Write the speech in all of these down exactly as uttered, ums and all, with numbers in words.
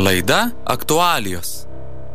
Laida aktualijos.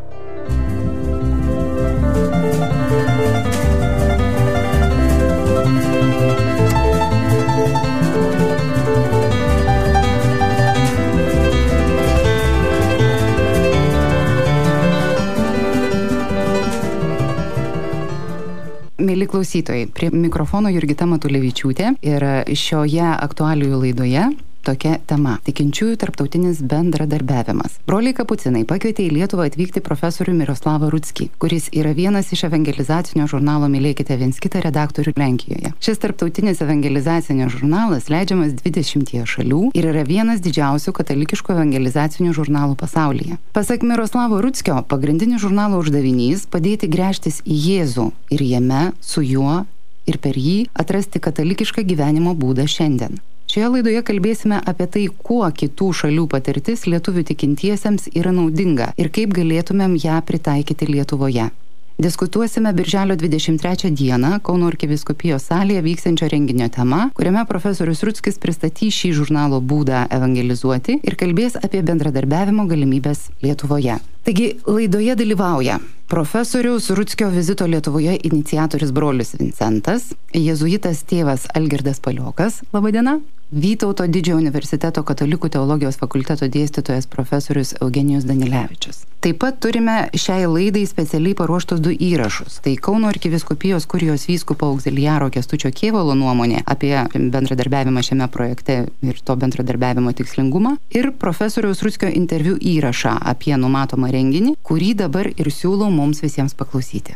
Mieli klausytojai, prie mikrofono Jurgita Matulevičiūtė ir šioje aktualijų laidoje tokia tema – tikinčiųjų tarptautinis bendradarbiavimas. Broliai Kapucinai pakvietė į Lietuvą atvykti profesorių Miroslavą Rutskį, kuris yra vienas iš evangelizacinio žurnalo Mylėkite viens kitą redaktorių Lenkijoje. Šis tarptautinis evangelizacinio žurnalas leidžiamas dvidešimtyje šalių ir yra vienas didžiausių katalikiškų evangelizacinių žurnalų pasaulyje. Pasak Miroslavo Rutskio, pagrindinis žurnalo uždavinys – padėti gręžtis į Jėzų ir jame, su juo ir per jį atrasti katalikišką gyvenimo būdą šiandien. Šioje laidoje kalbėsime apie tai, kuo kitų šalių patirtis lietuvių tikintiesiems yra naudinga ir kaip galėtumėm ją pritaikyti Lietuvoje. Diskutuosime birželio dvidešimt trečią dieną Kauno arkivyskupijos salėje vyksiančio renginio tema, kuriame profesorius Rutskis pristatys šį žurnalo būdą evangelizuoti ir kalbės apie bendradarbiavimo galimybės Lietuvoje. Taigi laidoje dalyvauja profesoriaus Rutskio vizito Lietuvoje iniciatorius brolius Vincentas, jėzuitas tėvas Algirdas Paliokas, laba diena, Vytauto Didžiojo universiteto katalikų teologijos fakulteto dėstytojas profesorius Eugenijus Danilevičius. Taip pat turime šiai laidai specialiai paruoštus du įrašus. Tai Kauno arkivyskupijos kurijos vyskupo auxiliaro Kęstučio Kėvalo nuomonė apie bendradarbiavimą šiame projekte ir to bendradarbiavimo tikslingumą ir profesoriaus Rutskio interviu įrašą apie numatomą renginį, kurį dabar ir siūlau mums visiems paklausyti.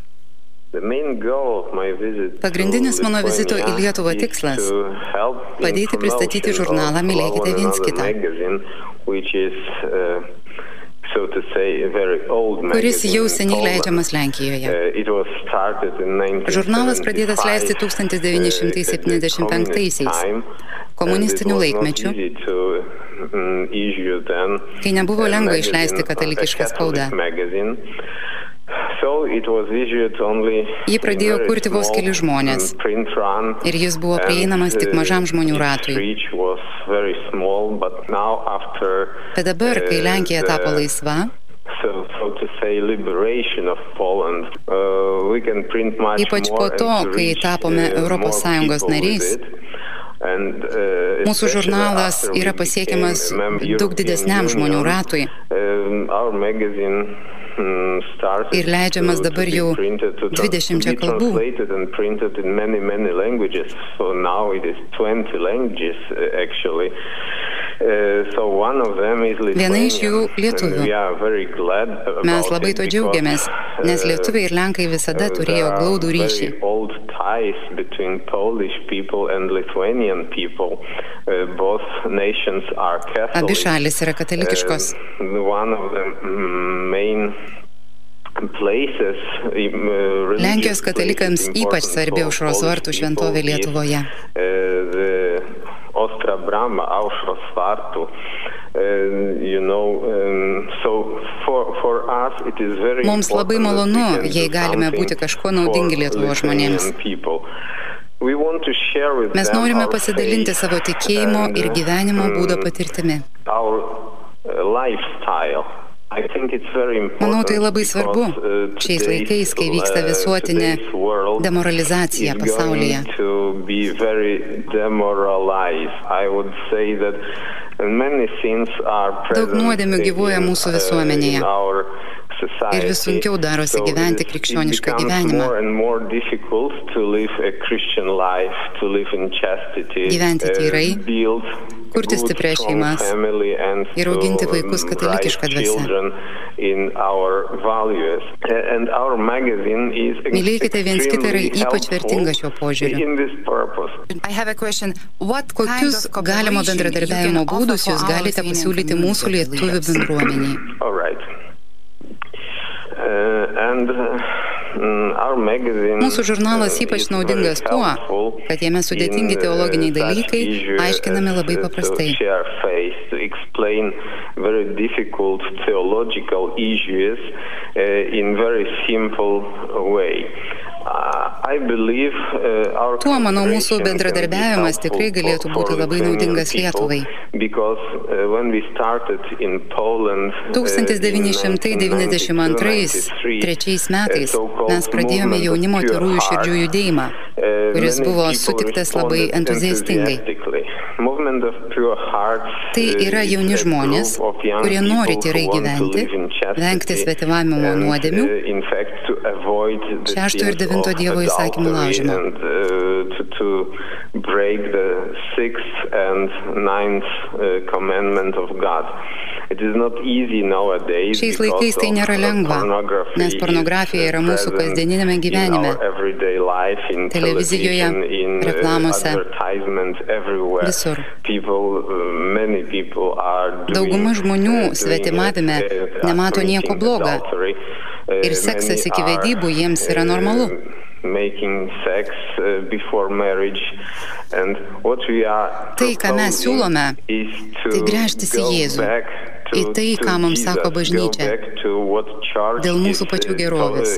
Pagrindinis mano vizito į Lietuvą tikslas – padėti pristatyti žurnalą Mylėkite viens kitą, kuris jau seniai leidžiamas Lenkijoje. Žurnalas pradėtas leisti tūkstantis devyni šimtai septyniasdešimt penktaisiais, komunistiniu laikmečiu, kai nebuvo lengva išleisti katalikišką spaudą. Jį pradėjo kurti vos keli žmonės ir jis buvo prieinamas tik mažam žmonių ratui. Bet dabar, kai Lenkija tapo laisva, ypač po to, kai tapome Europos Sąjungos nariais, mūsų žurnalas yra pasiekiamas daug didesniam žmonių ratui. Ir leidžiamas dabar jau dvidešimčia kalbų. Viena iš jų lietuvių. Mes labai to džiaugiamės, nes lietuviai ir lenkai visada turėjo glaudų ryšį. Abi šalis yra katalikiškos. Lenkijos katalikams ypač svarbi Aušros vartų šventovė Lietuvoje. Ostra brama Aušros vartų. Mums labai malonu, jei galime būti kažkuo naudingi Lietuvos žmonėms. Mes norime pasidalinti savo tikėjimo ir gyvenimo būdo patirtimi. Manau, tai labai svarbu šiais laikais, kai vyksta visuotinė demoralizacija pasaulyje. Daug nuodėmių gyvuoja mūsų visuomenėje ir vis sunkiau darosi gyventi krikščionišką gyvenimą. Gyventi tyrai, kurti stiprias šeimas ir auginti vaikus katalikišką dvasią. Mylėkite viens kitą yra ypač vertinga šiuo požiūriu. Kokius galimo bendradarbiavimo būdus jūs galite pasiūlyti mūsų lietuvių bendruomeniai? Mūsų žurnalas ypač naudingas tuo, kad jame sudėtingi teologiniai dalykai aiškinami labai paprastai. Tuo, manau, mūsų bendradarbiavimas tikrai galėtų būti labai naudingas Lietuvai. tūkstantis devyni šimtai devyniasdešimt antrais metais mes pradėjome jaunimo tyrųjų širdžių judėjimą, kuris buvo sutiktas labai entuziastingai. Tai yra jauni žmonės, kurie nori tyrai gyventi, vengti svetimavimo nuodėmių, šešto ir devinto Dievo įsakymų laužimo. Šiais laikais tai nėra lengva, nes pornografija yra mūsų kasdieninėme gyvenime, televizijoje, reklamose, visur. Dauguma žmonių svetimavime nemato nieko bloga ir seksas iki vedybų jiems yra normalu. Tai, ką mes siūlome, tai gręžtis į Jėzų, į tai, ką mums sako bažnyčia, dėl mūsų pačių gerovės.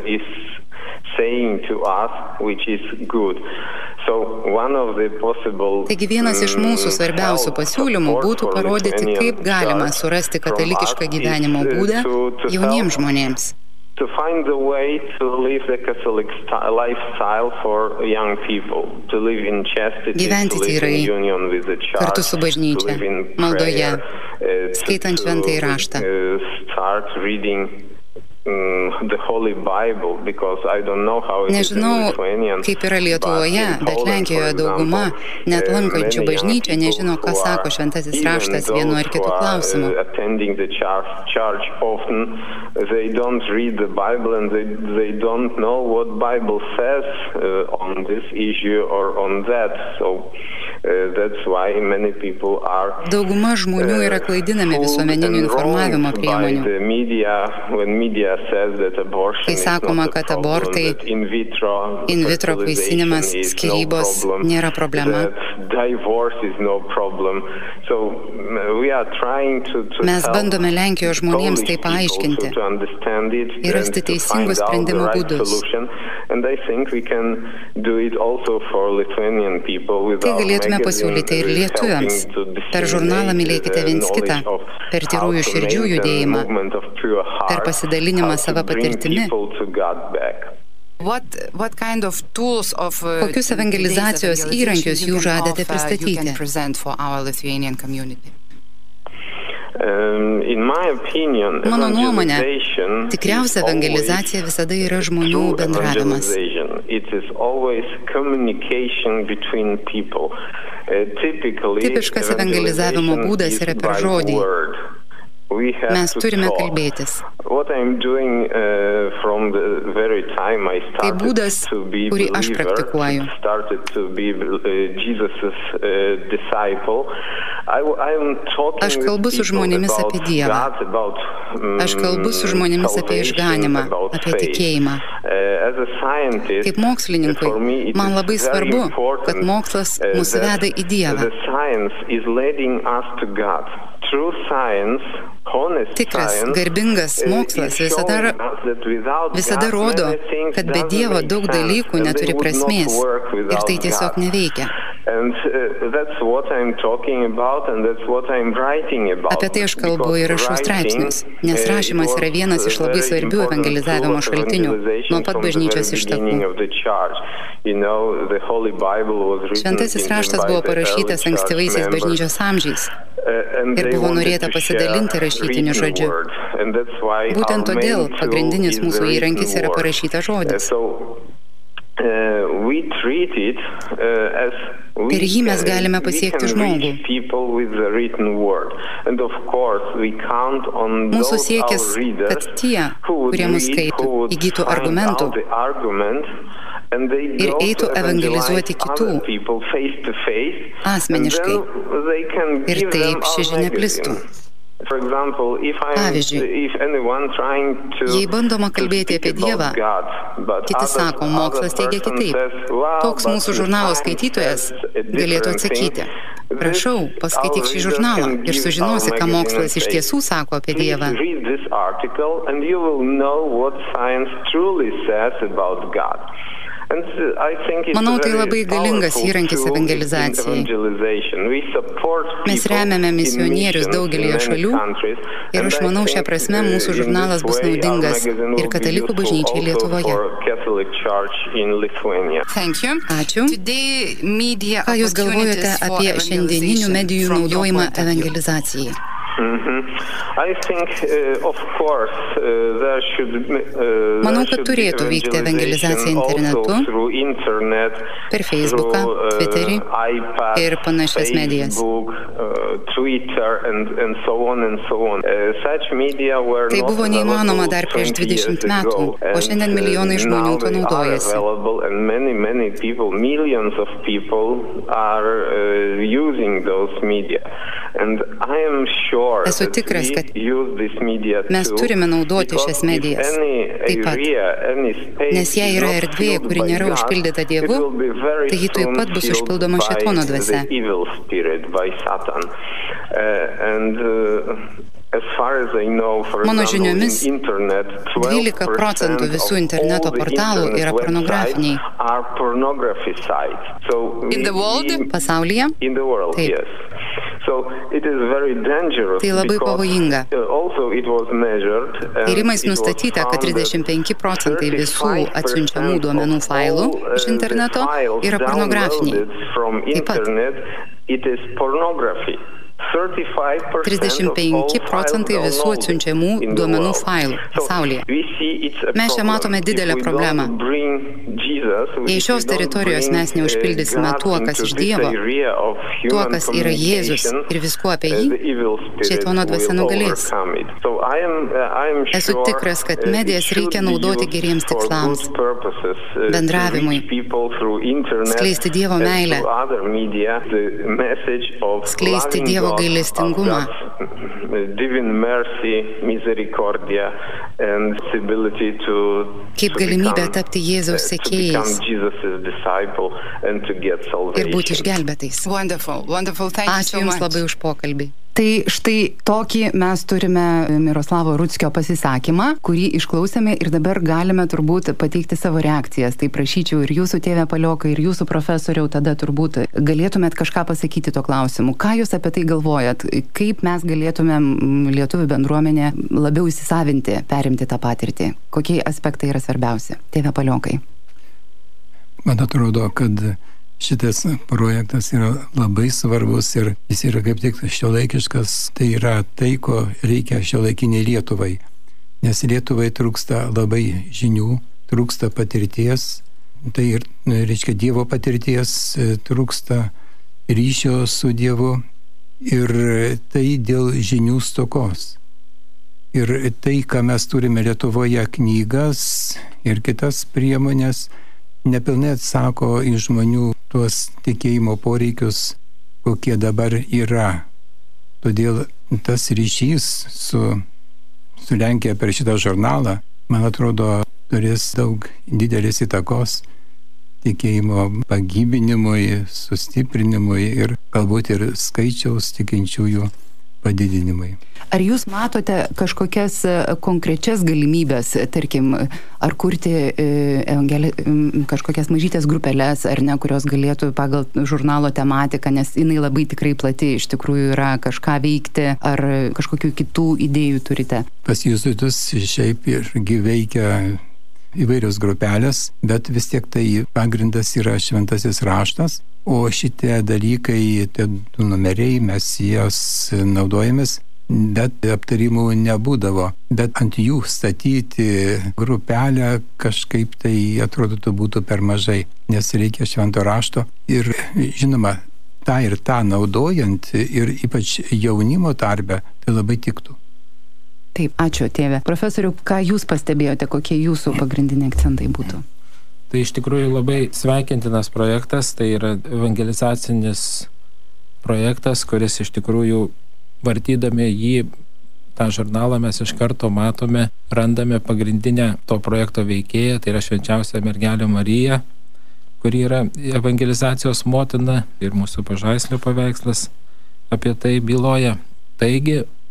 Taigi vienas iš mūsų svarbiausių pasiūlymų būtų parodyti, kaip galima surasti katalikišką gyvenimo būdą jauniems žmonėms. To find a way to live the Catholic lifestyle for young people, to live in chastity, gyventi tyrai, kartu su bažnyčia, maldoje, skaitant šventąjį raštą. Start reading the Holy Bible, because I don't know how it is in Lithuanian. Nežinau, kaip yra Lietuvoje, bet Lenkijoje dauguma net lankančių bažnyčią nežino, ką sako šventasis raštas vienu ar kitu klausimu. Attending the church often, they don't read the Bible and they, they don't know what Bible says uh, on this issue or on that. So uh, that's why many people are Dauguma žmonių yra klaidinami visuomeninių informavimo priemonių. Kai sakoma, kad abortai, in vitro vaisinimas, skyrybos nėra problema. Mes bandome Lenkijos žmonėms tai paaiškinti ir rasti teisingus sprendimo būdus. Tai galėtume pasiūlyti ir lietuviams. Per žurnalą Mylėkite viens kitą, per tyrųjų širdžių judėjimą, per pasidalinimą savo patirtimi. What, what kind of tools of, uh, Kokius evangelizacijos įrankius jūs žadate pristatyti? Mano nuomonė, tikriausia evangelizacija visada yra žmonių bendravimas. Tipiškas evangelizavimo būdas yra per žodį. Mes turime kalbėtis. Tai būdas, kurį aš praktikuoju. Aš kalbu su žmonėmis apie Dievą. Aš kalbu su žmonėmis apie išganymą, apie tikėjimą. Kaip mokslininkui, man labai svarbu, kad mokslas mus veda į Dievą. Tikras, garbingas mokslas visada, visada rodo, kad be Dievo daug dalykų neturi prasmės ir tai tiesiog neveikia. Apie tai aš kalbu ir rašau straipsnius, nes rašymas yra vienas iš labai svarbių evangelizavimo šaltinių nuo pat bažnyčios ištakų. Šventasis raštas buvo parašytas ankstyvaisiais bažnyčios amžiais ir buvo norėta pasidalinti rašytiniu žodžiu. Būtent todėl pagrindinis mūsų įrankis yra parašytas žodis. Per jį mes galime pasiekti žmogų. Mūsų siekis, kad tie, kurie mus skaito, įgytų argumentų ir eitų evangelizuoti kitų asmeniškai ir taip ši žinia plistų. Pavyzdžiui, jei bandoma kalbėti apie Dievą, kiti sako, mokslas teigia kitaip. Toks mūsų žurnalo skaitytojas galėtų atsakyti. Prašau, paskaityk šį žurnalą ir sužinosi, ką mokslas iš tiesų sako apie Dievą. Manau, tai labai galingas įrankis evangelizacijai. Mes remiame misionierius daugelį šalių ir aš manau, šią prasme mūsų žurnalas bus naudingas ir katalikų bažnyčiai Lietuvoje. Ačiū. Ką Jūs galvojate apie šiandieninių medijų naudojimą evangelizacijai? Mm-hmm. I think, uh, of course, uh, there should, uh, Manau, kad turėtų vykti evangelizacija internetu, internet, per Facebooką, uh, Twitterį iPad, ir panašias medijas. Facebook, uh, Twitter and, and so on and so on. Uh, such media were tai buvo neįmanoma dar prieš dvidešimt metų, o šiandien milijonai žmonių to naudojasi. And many, many people, millions of people are uh, using those media. And I am sure Esu tikras, kad mes turime naudoti šias medijas taip pat, nes jei yra erdvė, kuri nėra užpildyta Dievu, tai ji taip pat bus užpildoma šėtono dvasia. Mano žiniomis, dvylika procentų visų interneto portalų yra pornografiniai. Pasaulyje? Taip. Tai labai pavojinga. Tyrimais nustatyta, kad trisdešimt penki procentai visų atsiunčiamų duomenų failų iš interneto yra pornografiniai. Taip pat. trisdešimt penki procentai visų atsiunčiamų duomenų failų pasaulyje. Mes čia matome didelę problemą. Jei šios teritorijos mes neužpildysime tuo, kas iš Dievo, tuo, kas yra Jėzus ir viskuo apie jį, šėtono dvasia nugalės. Esu tikras, kad medijas reikia naudoti geriems tikslams, bendravimui, skleisti Dievo meilę, skleisti Dievo gailestingumą. Kaip galimybę tapti Jėzaus sekėjais ir būti išgelbėtais. Ačiū Jums labai už pokalbį. Tai štai tokį mes turime Miroslavo Rudzkio pasisakymą, kurį išklausėme ir dabar galime turbūt pateikti savo reakcijas. Tai prašyčiau ir Jūsų tėve Paliokai, ir Jūsų profesoriau, tada turbūt galėtumėt kažką pasakyti to klausimu. Ką Jūs apie tai galvojat? Kaip mes galėtumėm lietuvių bendruomenė labiau įsisavinti, perimti tą patirtį? Kokie aspektai yra svarbiausi? Tėve Paliokai. Man atrodo, kad šitas projektas yra labai svarbus ir jis yra kaip tik šiuolaikiškas, tai yra tai, ko reikia šiuolaikiniai Lietuvai. Nes Lietuvai trūksta labai žinių, trūksta patirties, tai ir, reiškia, Dievo patirties, trūksta ryšio su Dievu ir tai dėl žinių stokos. Ir tai, ką mes turime Lietuvoje, knygas ir kitas priemonės, nepilnai atsako į žmonių tuos tikėjimo poreikius, kokie dabar yra. Todėl tas ryšys su, su Lenkija per šitą žurnalą, man atrodo, turės daug didelės įtakos tikėjimo pagybinimui, sustiprinimui ir galbūt ir skaičiaus tikinčiųjų padidinimui. Ar Jūs matote kažkokias konkrečias galimybės, tarkim, ar kurti evangeli... kažkokias mažytės grupelės, ar ne, kurios galėtų pagal žurnalo tematiką, nes jinai labai tikrai plati, iš tikrųjų yra kažką veikti, ar kažkokių kitų idėjų turite? Pas Jėzuitus šiaip irgi veikia įvairios grupelės, bet vis tiek tai pagrindas yra šventasis raštas, o šitie dalykai, tie du numeriai, mes jas naudojamės, bet aptarimų nebūdavo. Bet ant jų statyti grupelę kažkaip tai atrodytų būtų per mažai, nes reikia švento rašto. Ir žinoma, tą ir tą naudojant, ir ypač jaunimo tarpe, tai labai tiktų. Taip, ačiū tėve. Profesoriau, ką Jūs pastebėjote, kokie Jūsų pagrindiniai akcentai būtų? Tai iš tikrųjų labai sveikintinas projektas, tai yra evangelizacinis projektas, kuris iš tikrųjų vartydami jį, tą žurnalą mes iš karto matome, randame pagrindinę to projekto veikėją, tai yra švenčiausia mergelė Marija, kuri yra evangelizacijos motina ir mūsų pažaislio paveikslas apie tai byloja. Taigi,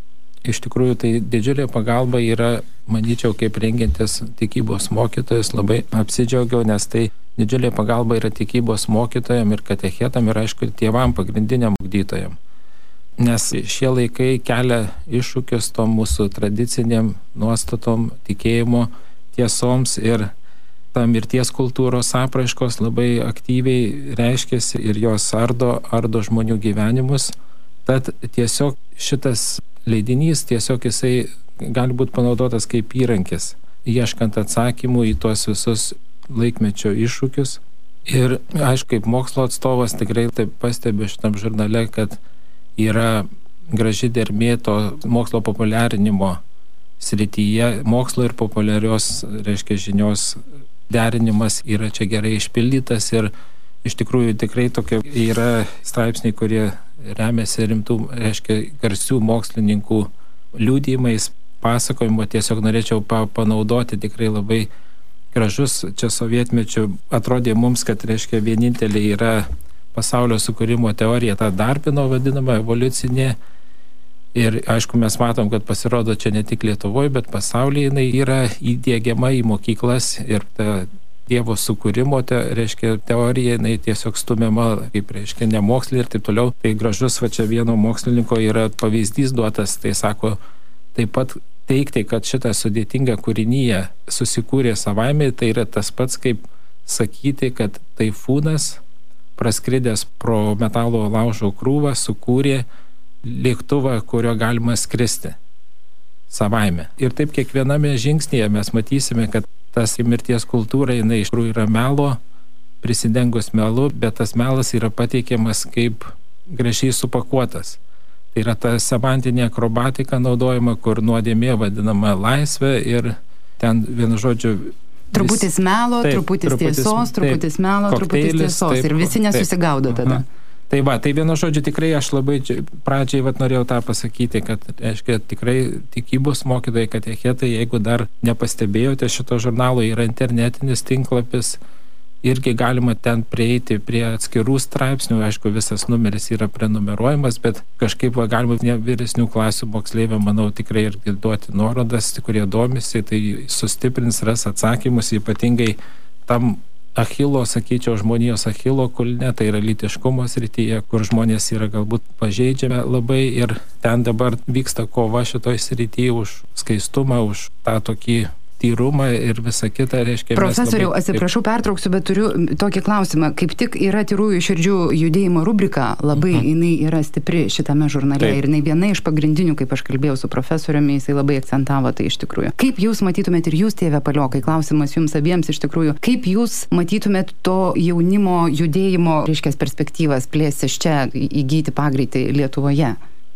iš tikrųjų tai didžiulė pagalba yra, manyčiau, kaip rengiantis tikybos mokytojas, labai apsidžiaugiau, nes tai didžiulė pagalba yra tikybos mokytojam ir katechetam ir aišku tėvam pagrindiniam ugdytojam. Nes šie laikai kelia iššūkius tom mūsų tradiciniam nuostatom, tikėjimo tiesoms ir ta mirties kultūros apraiškos labai aktyviai reiškiasi ir jos ardo, ardo žmonių gyvenimus. Tad tiesiog šitas leidinys, tiesiog jisai gali būti panaudotas kaip įrankis, ieškant atsakymų į tuos visus laikmečio iššūkius. Ir aišku, kaip mokslo atstovas tikrai taip pastebiu šitam žurnale, kad yra graži dermė to mokslo populiarinimo srityje, mokslo ir populiarios, reiškia, žinios derinimas yra čia gerai išpildytas ir iš tikrųjų tikrai tokie yra straipsniai, kurie remiasi rimtų, reiškia, garsių mokslininkų liudijimais, pasakojimo. Tiesiog norėčiau pa- panaudoti tikrai labai gražus. Čia sovietmečiu atrodė mums, kad, reiškia, vienintelė yra pasaulio sukūrimo teorija, ta Darwino vadinama evoliucinė. Ir aišku, mes matom, kad pasirodo čia ne tik Lietuvoje, bet pasaulyje jinai yra įdiegiama į mokyklas ir ta Dievo sukūrimo, te, reiškia, teorija, jinai tiesiog stumiama, kaip reiškia, nemokslį ir taip toliau. Tai gražus, va čia vieno mokslininko yra pavyzdys duotas, tai sako, taip pat teikti, kad šitą sudėtingą kūrinyje susikūrė savaime, tai yra tas pats, kaip sakyti, kad taifūnas, praskridęs pro metalo laužo krūvą, sukūrė lėktuvą, kurio galima skristi savaime. Ir taip kiekviename žingsnėje mes matysime, kad tas mirties kultūra, jinai iš tikrųjų yra melo, prisidengus melu, bet tas melas yra pateikiamas kaip gražiai supakuotas. Tai yra ta semantinė akrobatika naudojama, kur nuodėmė vadinama laisvė ir ten, vienu žodžiu, truputis melo, taip, truputis, truputis tiesos, taip, truputis melo, truputis tiesos taip, ir visi nesusigaudo taip, tada. Aha. Tai va, tai vienu žodžiu tikrai aš labai pradžiai vat, norėjau tą pasakyti, kad, aiškiai, tikrai tikybos mokytojai, katechetai, jeigu dar nepastebėjote šito žurnalo, yra internetinis tinklapis, irgi galima ten prieiti prie atskirų straipsnių, aišku, visas numeris yra prenumeruojamas, bet kažkaip va, galima ne vyresnių klasių moksleiviam, manau, tikrai irgi duoti nuorodas, kurie domisi, tai sustiprins, ras atsakymus, ypatingai tam Achilo, sakyčiau, žmonijos Achilo kulne, tai yra lytiškumo srityje, kur žmonės yra galbūt pažeidžiami labai ir ten dabar vyksta kova šitoj srityje už skaistumą, už tą tokį tyrumą ir visą kitą, reiškia. Profesoriau, labai, atsiprašau, pertrauksiu, bet turiu tokį klausimą. Kaip tik yra Tyrųjų širdžių judėjimo rubrika, labai uh-huh. jinai yra stipri šitame žurnale. Taip. Ir jinai viena iš pagrindinių, kaip aš kalbėjau su profesoriumi, jisai labai akcentavo tai iš tikrųjų. Kaip jūs matytumėt ir jūs, tėve Paliokai, klausimas jums abiems iš tikrųjų, kaip jūs matytumėt to jaunimo judėjimo, reiškia, perspektyvas plėstis čia, įgyti pagreitį Lietuvoje?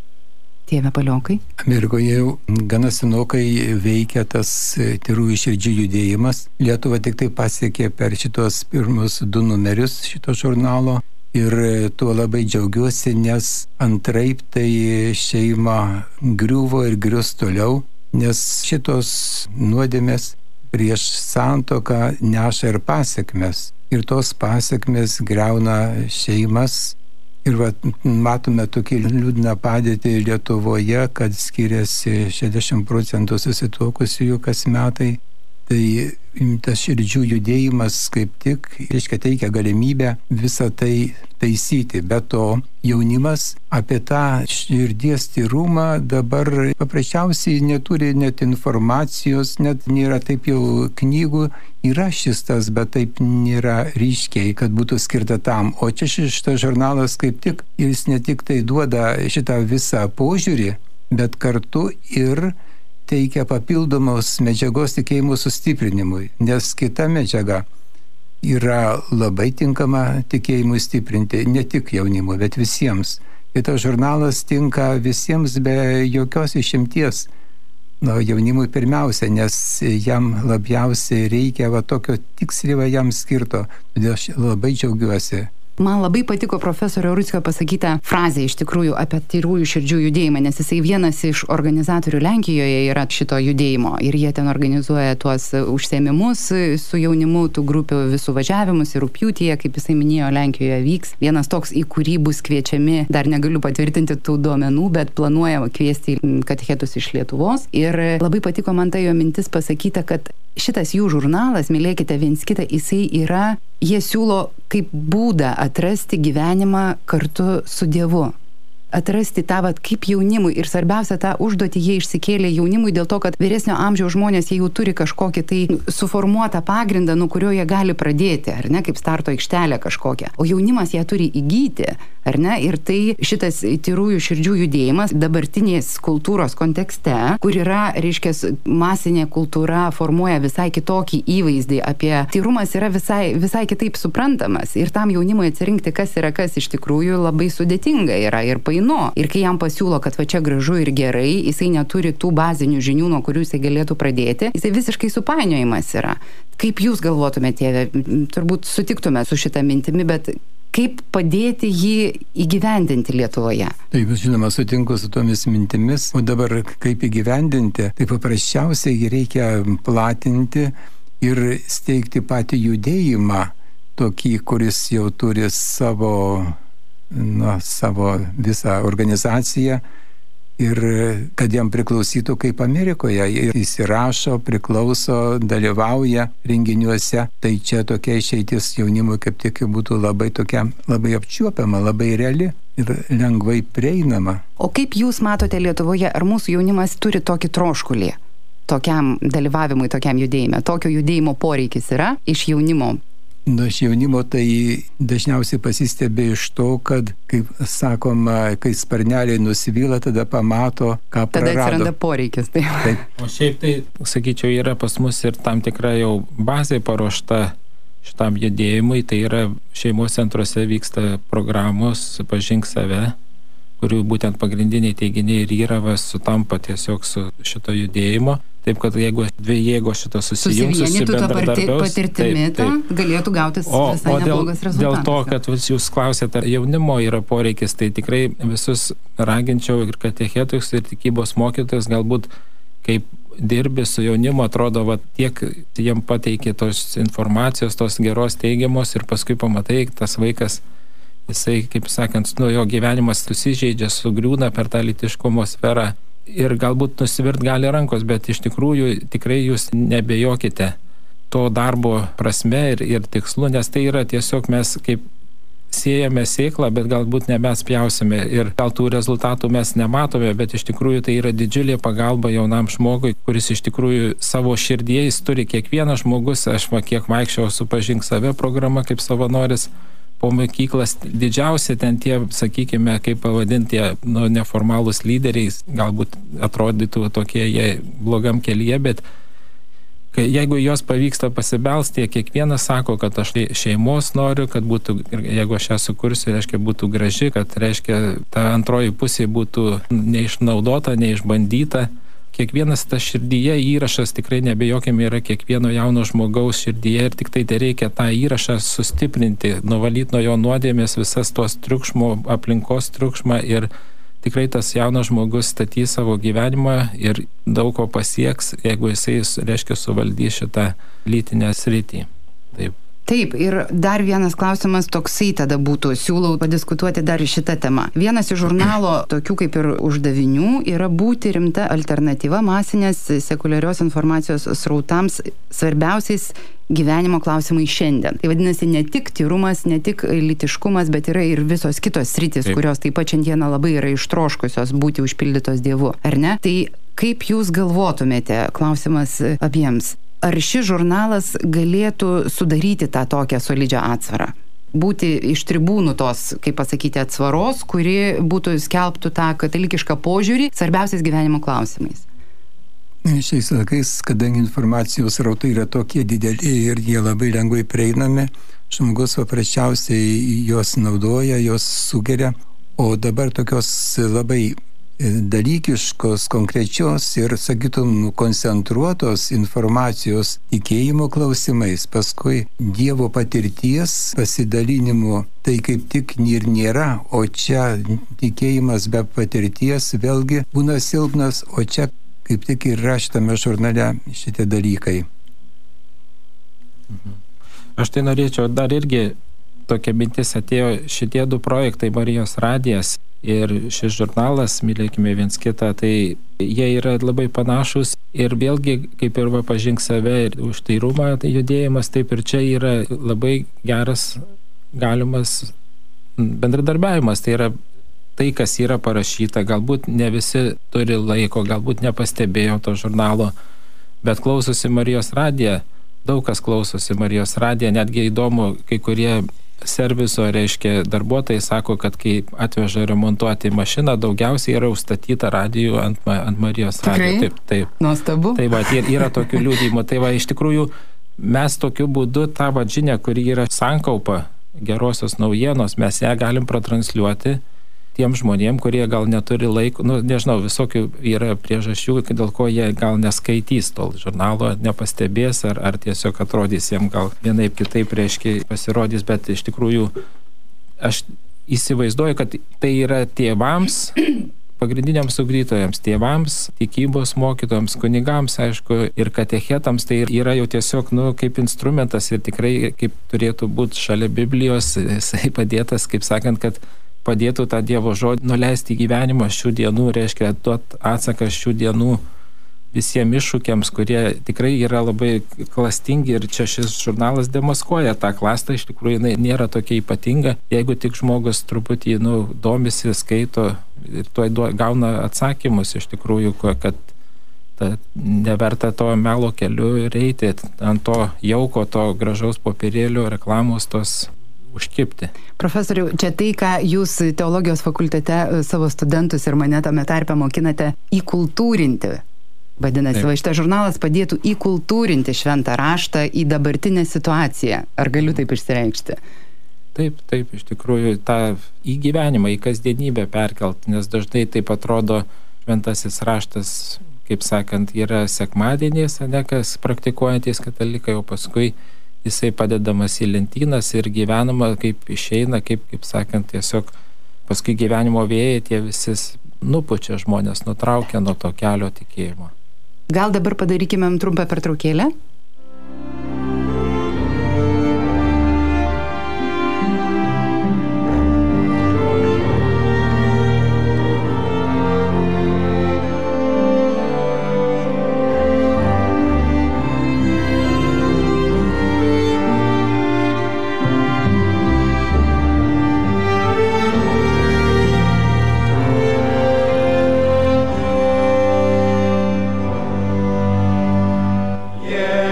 Tėve Paliokai? Amerikoje jau gana senokai veikia tas Tyrųjų širdžių judėjimas. Lietuva tik tai pasiekė per šitos pirmus du numerius šito žurnalo ir tuo labai džiaugiuosi, nes antraip tai šeima griuvo ir grius toliau, nes šitos nuodėmės prieš santuoką neša ir pasiekmes. Ir tos pasiekmes griauna šeimas. Ir va, matome tokį liūdną padėtį Lietuvoje, kad skiriasi šešiasdešimt procentų susituokusiųjų kas metai. Tai tas širdžių judėjimas kaip tik, reiškia, teikia galimybę visą tai taisyti. Be to, jaunimas apie tą širdies tyrumą dabar paprasčiausiai neturi net informacijos, net nėra taip jau knygų. Yra šis tas, bet taip nėra ryškiai, kad būtų skirta tam. O čia šitas žurnalas kaip tik, jis ne tik tai duoda šitą visą požiūrį, bet kartu ir teikia papildomos medžiagos tikėjimo sustiprinimui, nes kita medžiaga yra labai tinkama tikėjimui stiprinti, ne tik jaunimo, bet visiems. Ir tas žurnalas tinka visiems be jokios išimties. Na, jaunimui pirmiausia, nes jam labiausiai reikia va tokio tiksliai jam skirto. Todėl aš labai džiaugiuosi Man labai patiko profesorio Rudzkio pasakyta frazė iš tikrųjų apie tyrųjų širdžių judėjimą, nes jisai vienas iš organizatorių Lenkijoje yra šito judėjimo ir jie ten organizuoja tuos užsiėmimus su jaunimu, tų grupių visų važiavimus ir rugpjūtyje, kaip jisai minėjo, Lenkijoje vyks. Vienas toks, į kurį bus kviečiami, dar negaliu patvirtinti tų duomenų, bet planuoja kviesti katechetus iš Lietuvos. Ir labai patiko man ta jo mintis pasakyta, kad šitas jų žurnalas, Mylėkite viens kitą, jisai yra, jie siūlo kaip būdą atrasti gyvenimą kartu su Dievu. Atrasti tą, vat, kaip jaunimui ir svarbiausia tą užduotį jie išsikėlė jaunimui dėl to, kad vyresnio amžiaus žmonės jie jau turi kažkokį tai suformuotą pagrindą, nuo kurio jie gali pradėti, ar ne, kaip starto aikštelė kažkokia. O jaunimas ją turi įgyti, ar ne, ir tai šitas tyrųjų širdžių judėjimas dabartinės kultūros kontekste, kur yra, reiškia, masinė kultūra formuoja visai kitokį įvaizdį apie tyrumas yra visai, visai kitaip suprantamas ir tam jaunimui atsirinkti, kas yra kas iš tikrųjų labai sudėtinga yra ir painu. Ir kai jam pasiūlo, kad va čia gražu ir gerai, jisai neturi tų bazinių žinių, nuo kurių jisai galėtų pradėti, jisai visiškai supainiojimas yra. Kaip jūs galvotumėte, tėve, turbūt sutiktume su šitą mintimi, bet kaip padėti jį įgyvendinti Lietuvoje? Taip, žinoma, sutinku su tomis mintimis, o dabar kaip įgyvendinti, tai paprasčiausiai reikia platinti ir steigti patį judėjimą, tokį, kuris jau turi savo na, savo visą organizaciją ir kad jam priklausytų kaip Amerikoje. Jis įrašo, priklauso, dalyvauja renginiuose. Tai čia tokia išeitis jaunimui kaip tik būtų labai tokia, labai apčiuopiama, labai reali ir lengvai prieinama. O kaip jūs matote Lietuvoje, ar mūsų jaunimas turi tokį troškulį tokiam dalyvavimui, tokiam judėjime? Tokio judėjimo poreikis yra iš jaunimo? Nu, iš jaunimo tai dažniausiai pasistebė iš to, kad, kaip sakoma, kai sparneliai nusivyla, tada pamato, ką prarado. Tada atsiranda poreikis. Tai. Taip. O šiaip tai, sakyčiau, yra pas mus ir tam tikra jau bazė paruošta šitam judėjimui. Tai yra šeimos centruose vyksta programos Pažink save, kurių būtent pagrindiniai teiginiai ir įravas sutampa tiesiog su šito judėjimo. Taip, kad jeigu dvi jėgos šito susijungs, susibendradarbiaus, patirtimi, taip, taip. Galėtų gautis o, visai o dėl, neblogas rezultatas. Dėl to, kad jūs klausėte, jaunimo yra poreikis, tai tikrai visus raginčiau ir katechetus, ir tikybos mokytojus, galbūt kaip dirbi su jaunimu, atrodo, va, tiek jiem pateikė tos informacijos, tos geros teigiamos ir paskui pamatai, tas vaikas, jisai, kaip sakant, nu, jo gyvenimas susižeidžia, sugriūna per tą lytiškumo sferą. Ir galbūt nusivirt gali rankos, bet iš tikrųjų tikrai jūs nebejokite to darbo prasme ir, ir tikslu, nes tai yra tiesiog mes kaip siejame sėklą, bet galbūt ne mes pjausime ir gal tų rezultatų mes nematome, bet iš tikrųjų tai yra didžiulė pagalba jaunam žmogui, kuris iš tikrųjų savo širdyje jis turi kiekvienas žmogus, aš va kiek vaikščiau su Pažink save programa kaip savanoris, po mokyklas didžiausia ten tie, sakykime, kaip pavadinti, nu, neformalūs lyderiais, galbūt atrodytų tokie jie blogam kelyje, bet kai, jeigu jos pavyksta pasibelsti, kiekvienas sako, kad aš šeimos noriu, kad būtų, jeigu aš ją sukursiu, reiškia, būtų graži, kad, reiškia, ta antroji pusė būtų neišnaudota, neišbandyta. Kiekvienas tas širdyje įrašas tikrai nebejokime yra kiekvieno jauno žmogaus širdyje ir tik tai tai reikia tą įrašą sustiprinti, nuvalyti nuo jo nuodėmės visas tos triukšmo, aplinkos triukšmą ir tikrai tas jaunas žmogus statys savo gyvenimą ir daug ko pasieks, jeigu jisai, reiškia, suvaldys šitą lytinę sritį. Taip. Taip, ir dar vienas klausimas toksai tada būtų, siūlau padiskutuoti dar šitą temą. Vienas iš žurnalo tokių kaip ir uždavinių yra būti rimta alternatyva masinės sekuliarios informacijos srautams svarbiausiais gyvenimo klausimai šiandien. Tai vadinasi ne tik tyrumas, ne tik lytiškumas, bet yra ir visos kitos sritis, taip, kurios taip pat šiandieną labai yra ištroškusios būti užpildytos Dievu, ar ne? Tai kaip jūs galvotumėte, klausimas abiems, ar šis žurnalas galėtų sudaryti tą tokią solidžią atsvarą? Būti iš tribūnų tos, kaip pasakyti, atsvaros, kuri būtų skelbtų tą katalikišką požiūrį svarbiausiais gyvenimo klausimais. Šiais laikais, kadangi informacijos srautai yra tokie dideli ir jie labai lengvai prieinami, žmogus paprasčiausiai juos naudoja, juos sugeria, o dabar tokios labai dalykiškos, konkrečios ir, sakytum, koncentruotos informacijos tikėjimo klausimais, paskui Dievo patirties pasidalinimo, tai kaip tik ir nėra, o čia tikėjimas be patirties vėlgi būna silpnas, o čia kaip tik ir yra šitame žurnale šitie dalykai. Aš tai norėčiau dar irgi, tokia mintis atėjo, šitie du projektai, Marijos radijas ir šis žurnalas, Mylėkime viens kitą, tai jie yra labai panašus ir vėlgi, kaip ir va pažink save ir už tairumą tai judėjimas, taip ir čia yra labai geras, galimas bendradarbiavimas. Tai yra tai, kas yra parašyta, galbūt ne visi turi laiko, galbūt nepastebėjo to žurnalo, bet klausosi Marijos radiją, daug kas klausosi Marijos radiją, netgi įdomu, kai kurie serviso, reiškia, darbuotojai sako, kad kai atveža remontuoti mašiną, daugiausiai yra užstatyta radijų ant, ant Marijos radijo. Taip, taip. Nuostabu. Tai va, yra tokių liudijimų. Tai va, iš tikrųjų, mes tokiu būdu tą va žinią, kuri yra sankaupa gerosios naujienos, mes ją galim pratransliuoti tiem žmonėm, kurie gal neturi laiko, nu, nežinau, visokių yra priežasčių, dėl ko jie gal neskaitys to žurnalo, nepastebės, ar, ar tiesiog atrodys jiem gal vienaip kitaip, reiškia, pasirodys, bet iš tikrųjų aš įsivaizduoju, kad tai yra tėvams, pagrindiniams ugdytojams, tėvams, tikybos mokytojams, kunigams, aišku, ir katechetams, tai yra jau tiesiog, nu, kaip instrumentas ir tikrai kaip turėtų būti šalia Biblijos, jisai padėtas, kaip sakant, kad padėtų tą Dievo žodį nuleisti į gyvenimą šių dienų, reiškia, duot atsaką šių dienų visiems iššūkiams, kurie tikrai yra labai klastingi ir čia šis žurnalas demaskuoja tą klastą, iš tikrųjų jinai nėra tokia ypatinga, jeigu tik žmogus truputį, nu, domisi, skaito ir tuoj gauna atsakymus, iš tikrųjų, kad ta, neverta to melo keliu ir eiti ant to jauko, to gražaus popierėlio, reklamos tos užkipti. Profesoriau, čia tai, ką jūs teologijos fakultete savo studentus ir mane tame tarpe mokinate įkultūrinti. Vadinasi, taip. Va šitas žurnalas padėtų įkultūrinti šventą raštą į dabartinę situaciją. Ar galiu taip išsireikšti? Taip, taip, iš tikrųjų, tą į gyvenimą, į kasdienybę perkelt, nes dažnai taip atrodo šventasis raštas, kaip sakant, yra sekmadieniais, ne kas praktikuojantys katalikai, o paskui jisai padedamas į lentynas ir gyvenama kaip išeina, kaip, kaip sakant, tiesiog paskui gyvenimo vėjai tie visi nupučia žmonės, nutraukia nuo to kelio tikėjimo. Gal dabar padarykime trumpą pertraukėlę? Yeah.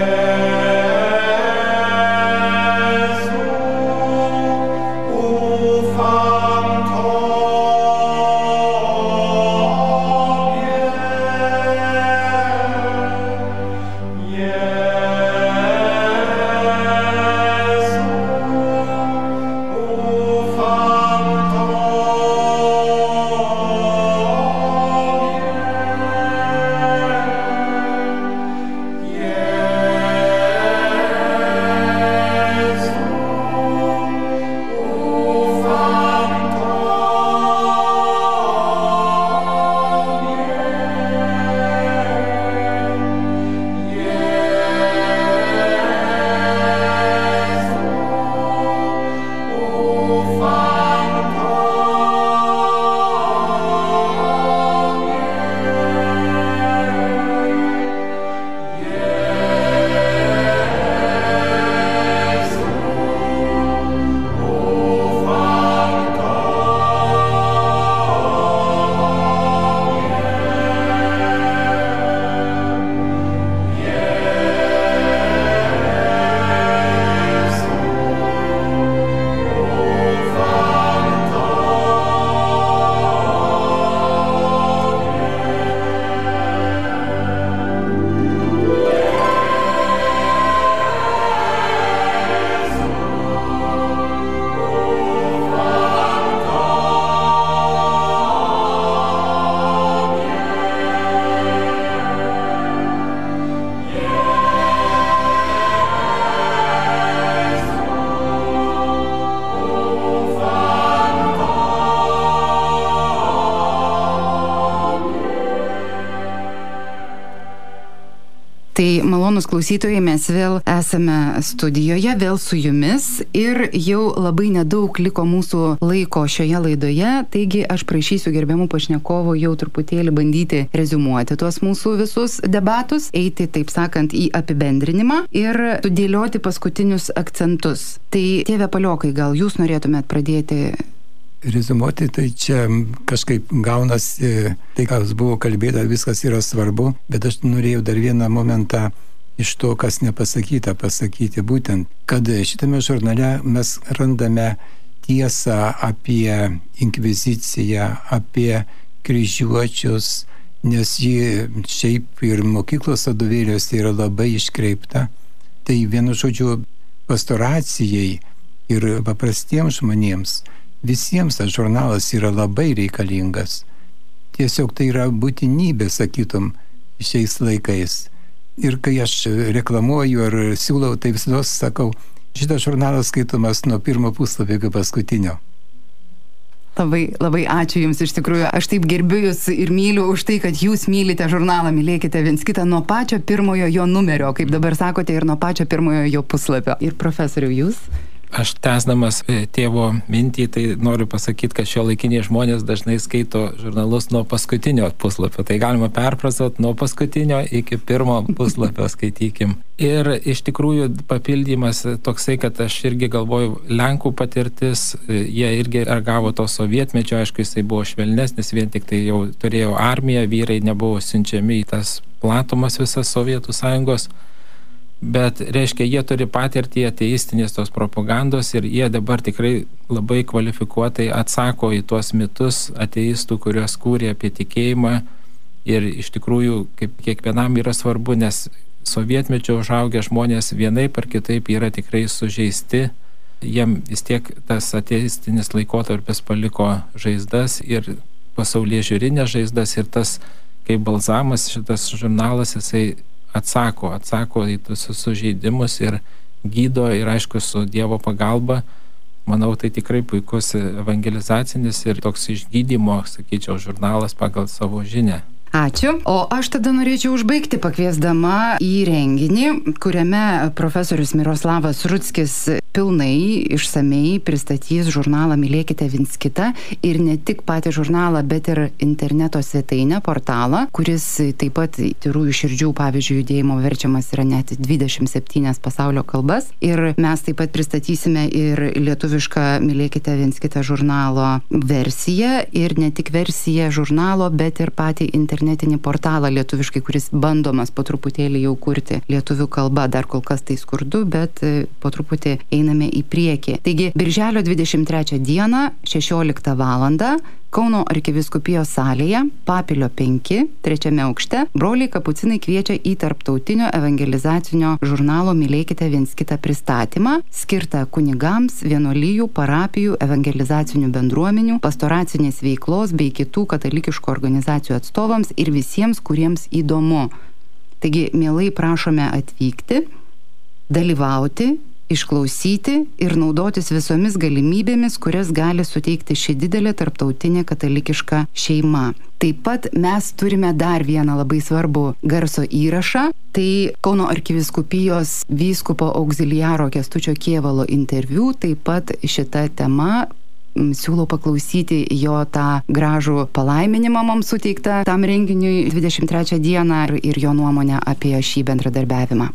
Tai malonus klausytojai, mes vėl esame studijoje, vėl su jumis ir jau labai nedaug liko mūsų laiko šioje laidoje, taigi aš prašysiu gerbiamų pašnekovų jau truputėlį bandyti reziumuoti tuos mūsų visus debatus, eiti, taip sakant, į apibendrinimą ir sudėlioti paskutinius akcentus. Tai tėve Paliokai, gal jūs norėtumėt pradėti? Rezumuoti, tai čia kažkaip gaunasi, tai kas buvo kalbėta, viskas yra svarbu, bet aš norėjau dar vieną momentą iš to, kas nepasakyta, pasakyti būtent, kad šitame žurnale mes randame tiesą apie inkviziciją, apie kryžiuočius, nes ji šiaip ir mokyklos vadovėliuose yra labai iškreipta. Tai vienu žodžiu pastoracijai ir paprastiems žmonėms visiems tas žurnalas yra labai reikalingas. Tiesiog tai yra būtinybė, sakytum, šiais laikais. Ir kai aš reklamuoju ar siūlau, tai visada sakau, šitas žurnalas skaitomas nuo pirmo puslapio iki paskutinio. Labai, labai ačiū Jums iš tikrųjų. Aš taip gerbiu Jūs ir myliu už tai, kad Jūs mylite žurnalą, mylėkite viens kitą nuo pačio pirmojo jo numerio, kaip dabar sakote, ir nuo pačio pirmojo jo puslapio. Ir profesoriau, Jūs? Aš tęsdamas tėvo mintį, tai noriu pasakyti, kad šiuolaikiniai žmonės dažnai skaito žurnalus nuo paskutinio puslapio. Tai galima perfrazuoti nuo paskutinio iki pirmo puslapio skaitykim. Ir iš tikrųjų papildymas toksai, kad aš irgi galvoju, Lenkų patirtis, jie irgi gavo to sovietmečio, aišku, jisai buvo švelnesnis, vien tik tai jau turėjo armiją, vyrai nebuvo siunčiami į tas platumas visas Sovietų Sąjungos. Bet, reiškia, jie turi patirtį ateistinės tos propagandos ir jie dabar tikrai labai kvalifikuotai atsako į tuos mitus ateistų, kuriuos kūrė apie tikėjimą. Ir iš tikrųjų, kaip kiekvienam yra svarbu, nes sovietmečio užaugę žmonės vienaip ar kitaip yra tikrai sužeisti. Jiem vis tiek tas ateistinis laikotarpis paliko žaizdas ir pasaulyje žiūrinės žaizdas ir tas, kaip balzamas, šitas žurnalas, jisai atsako, atsako į tuos sužeidimus ir gydo ir aišku su Dievo pagalba. Manau, tai tikrai puikus evangelizacinis ir toks išgydymo, sakyčiau, žurnalas pagal savo žinią. Ačiū. O aš tada norėčiau užbaigti pakviesdama į renginį, kuriame profesorius Miroslavas Rudzkis pilnai, išsamei pristatys žurnalą Mylėkite viens kitą ir ne tik patį žurnalą, bet ir interneto svetainę, portalą, kuris taip pat Tyrųjų širdžių, pavyzdžiui, judėjimo verčiamas yra net dvidešimt septynias pasaulio kalbas. Ir mes taip pat pristatysime ir lietuvišką Mylėkite viens kitą žurnalo versiją ir ne tik versiją žurnalo, bet ir patį internetinį internetinį portalą lietuviškai, kuris bandomas po truputėlį jau kurti lietuvių kalba. Dar kol kas tai skurdu, bet po truputį einame į priekį. Taigi, birželio dvidešimt trečią dieną, šešioliktą valandą, Kauno arkivyskupijos salėje, Papilio penki, trečiame aukšte, broliai kapucinai kviečia į tarptautinio evangelizacinio žurnalo Mylėkite viens kitą pristatymą, skirtą kunigams, vienuolijų, parapijų, evangelizacinių bendruomenių, pastoracinės veiklos bei kitų katalikiškų organizacijų atstovams ir visiems, kuriems įdomu. Taigi, mielai prašome atvykti, dalyvauti, išklausyti ir naudotis visomis galimybėmis, kurias gali suteikti ši didelė tarptautinė katalikiška šeima. Taip pat mes turime dar vieną labai svarbų garso įrašą. Tai Kauno arkivyskupijos vyskupo auxiliaro Kęstučio Kėvalo interviu, taip pat šita tema. Siūlau paklausyti jo tą gražų palaiminimą mums suteiktą tam renginiui dvidešimt trečią dieną ir jo nuomonę apie šį bendradarbiavimą.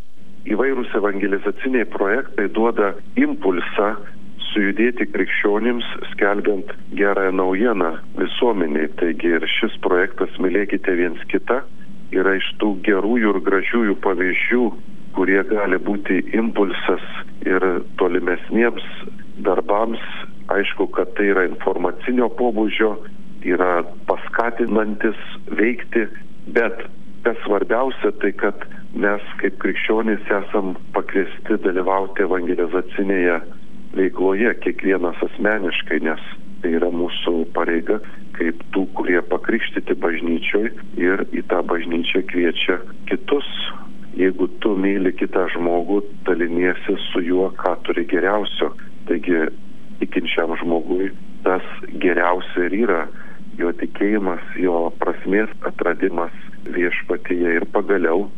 Įvairūs evangelizaciniai projektai duoda impulsą sujudėti krikščionims, skelbiant gerąją naujieną visuomeniai. Taigi ir šis projektas Mylėkite viens kitą yra iš tų gerųjų ir gražiųjų pavyzdžių, kurie gali būti impulsas ir tolimesniems darbams. Aišku, kad tai yra informacinio pobūdžio, yra paskatinantis veikti, bet kas svarbiausia, tai kad mes kaip krikščionys esam pakviesti dalyvauti evangelizacinėje veikloje, kiekvienas asmeniškai, nes tai yra mūsų pareiga kaip tų, kurie pakrikštyti bažnyčioj ir į tą bažnyčią kviečia kitus. Jeigu tu myli kitą žmogų, daliniesi su juo, ką turi geriausio. Taigi tikinčiam žmogui tas geriausia ir yra jo tikėjimas, jo prasmės atradimas viešpatyje ir pagaliau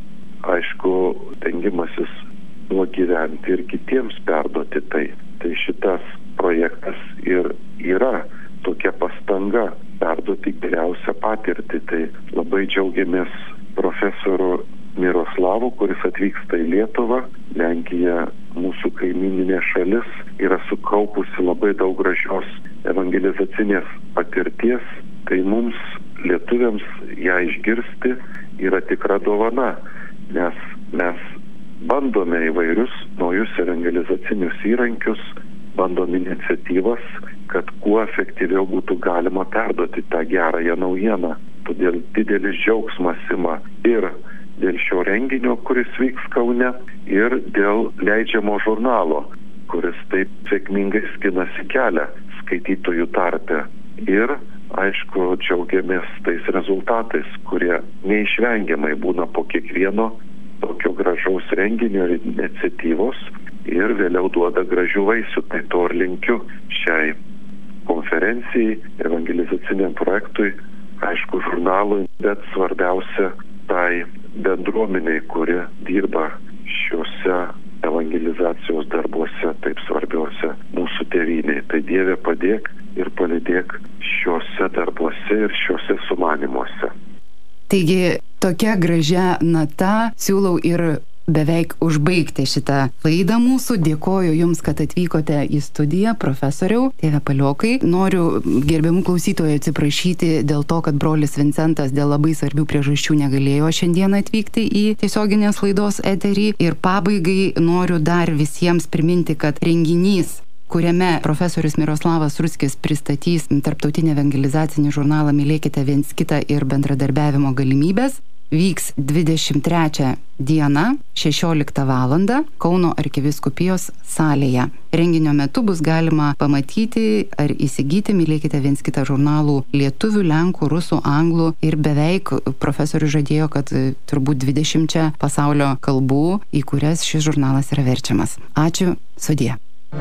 aišku, tengimasis nuo gyventi ir kitiems perduoti tai. Tai šitas projektas ir yra tokia pastanga perduoti geriausią patirtį. Tai labai džiaugiamės profesorių Miroslavu, kuris atvyksta į Lietuvą. Lenkija, mūsų kaimyninė šalis, yra sukaupusi labai daug gražios evangelizacinės patirties. Tai mums, lietuviams, ją išgirsti yra tikra dovana, nes mes bandome įvairius naujus evangelizacinius įrankius, bandom iniciatyvas, kad kuo efektyviau būtų galima perduoti tą gerąją naujieną. Todėl didelis džiaugsmas ima ir dėl šio renginio, kuris vyks Kaune, ir dėl leidžiamo žurnalo, kuris taip sėkmingai skinasi kelią skaitytojų tarpe. Ir, aišku, džiaugiamės tais rezultatais, kurie neišvengiamai būna po kiekvieno tokio gražaus renginio ir iniciatyvos ir vėliau duoda gražių vaisių. Tai to ir linkiu šiai konferencijai, evangelizaciniam projektui, aišku, žurnalui, bet svarbiausia tai bendruomeniai, kuri dirba šiuose evangelizacijos darbuose taip svarbiuose mūsų tėvynėje. Tai Dieve padėk ir palydėk šiuose darbuose ir šiuose sumanymuose. Taigi, tokia gražia nata siūlau ir beveik užbaigti šitą laidą mūsų. Dėkoju Jums, kad atvykote į studiją, profesoriau, tėve Paliokai. Noriu gerbiamų klausytojų atsiprašyti dėl to, kad brolis Vincentas dėl labai svarbių priežasčių negalėjo šiandien atvykti į tiesioginės laidos eterį. Ir pabaigai noriu dar visiems priminti, kad renginys, kuriame profesorius Miroslavas Rudzkis pristatys tarptautinį evangelizacinį žurnalą Mylėkite viens kitą ir bendradarbiavimo galimybės, vyks dvidešimt trečią dieną, šešioliktą valandą Kauno arkivyskupijos salėje. Renginio metu bus galima pamatyti ar įsigyti Mylėkite viens kitą žurnalų lietuvių, lenkų, rusų, anglų ir beveik profesorius žadėjo, kad turbūt dvidešimčia pasaulio kalbų, į kurias šis žurnalas yra verčiamas. Ačiū, sudie.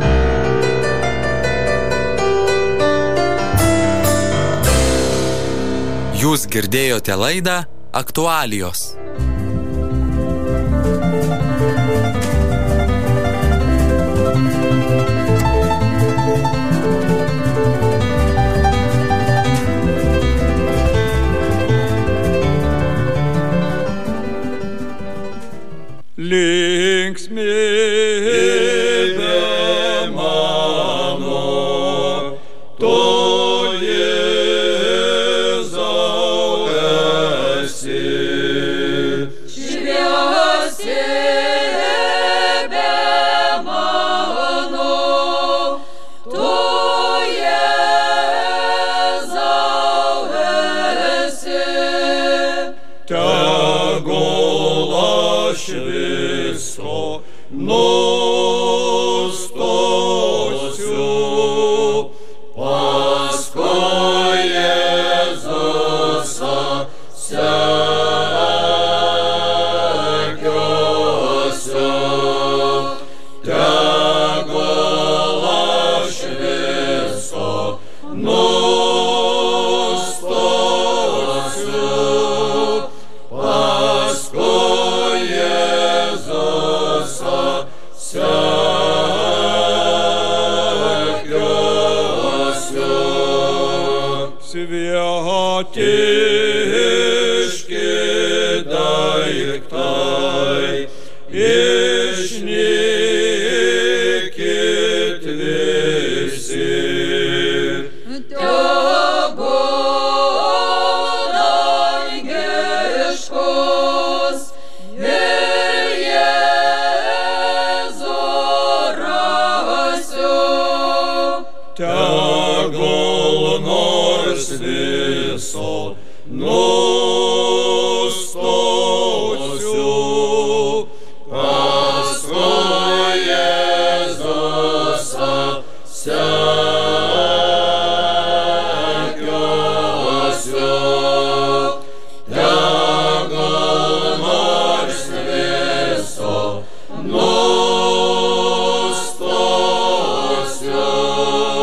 Jūs girdėjote laidą Aktualijos. Linksmybė mano, to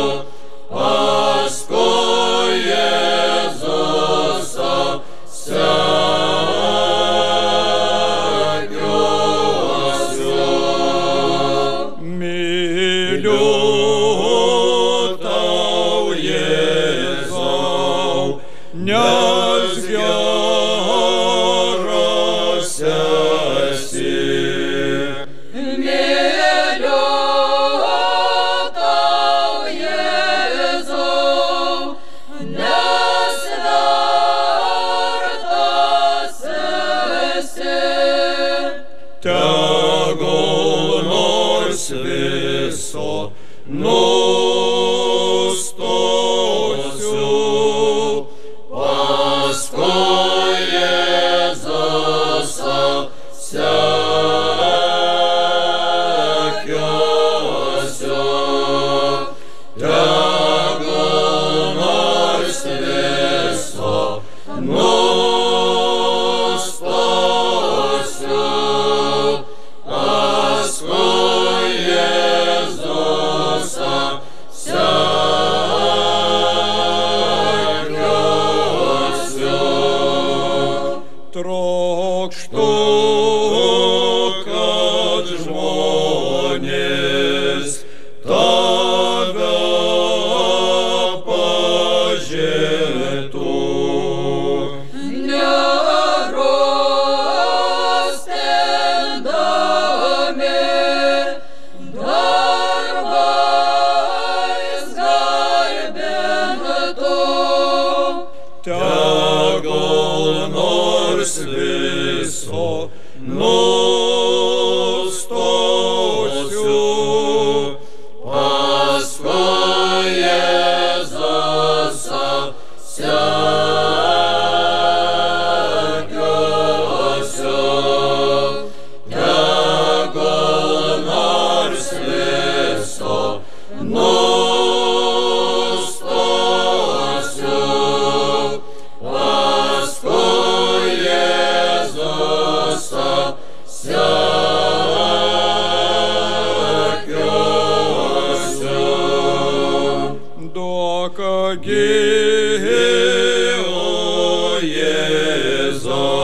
So Gyvo Jėzau.